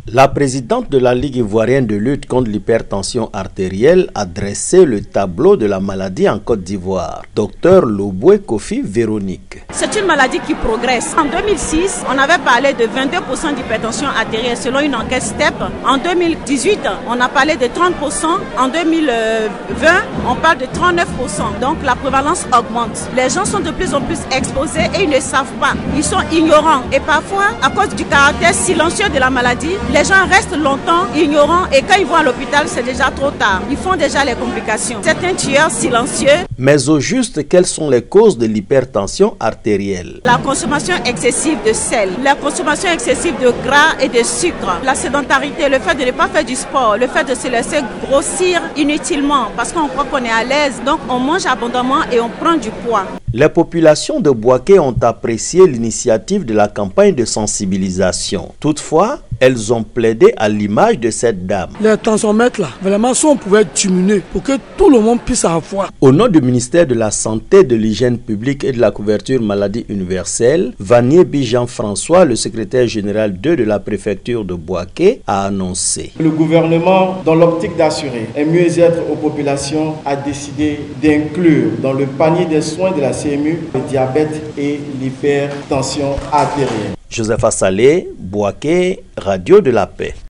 La présidente de la Ligue ivoirienne de lutte contre l'hypertension artérielle a dressé le tableau de la maladie en Côte d'Ivoire. Dr Loboué Kofi Véronique. C'est une maladie qui progresse. En 2006, on avait parlé de 22% d'hypertension artérielle selon une enquête STEP. En 2018, on a parlé de 30%. En 2020, on parle de 39%. Donc la prévalence augmente. Les gens sont de plus en plus exposés et ils ne savent pas. Ils sont ignorants. Et parfois, à cause du caractère silencieux de la maladie, les gens restent longtemps ignorants et quand ils vont à l'hôpital, c'est déjà trop tard. Ils font déjà les complications. C'est un tueur silencieux. Mais au juste, quelles sont les causes de l'hypertension artérielle? La consommation excessive de sel, la consommation excessive de gras et de sucre, la sédentarité, le fait de ne pas faire du sport, le fait de se laisser grossir inutilement parce qu'on croit qu'on est à l'aise. Donc on mange abondamment et on prend du poids. Les populations de Bouaké ont apprécié l'initiative de la campagne de sensibilisation. Toutefois, elles ont plaidé à l'image de cette dame. Les tensiomètres là, vraiment, si on pouvait diminuer pour que tout le monde puisse avoir. Au nom du ministère de la Santé, de l'Hygiène publique et de la couverture maladie universelle, Vanier Jean-François, le secrétaire général 2 de la préfecture de Bouaké, a annoncé. Le gouvernement, dans l'optique d'assurer un mieux-être aux populations, a décidé d'inclure dans le panier des soins de la CMU le diabète et l'hypertension artérielle. Joseph Assalé, Bouaké, Radio de la Paix.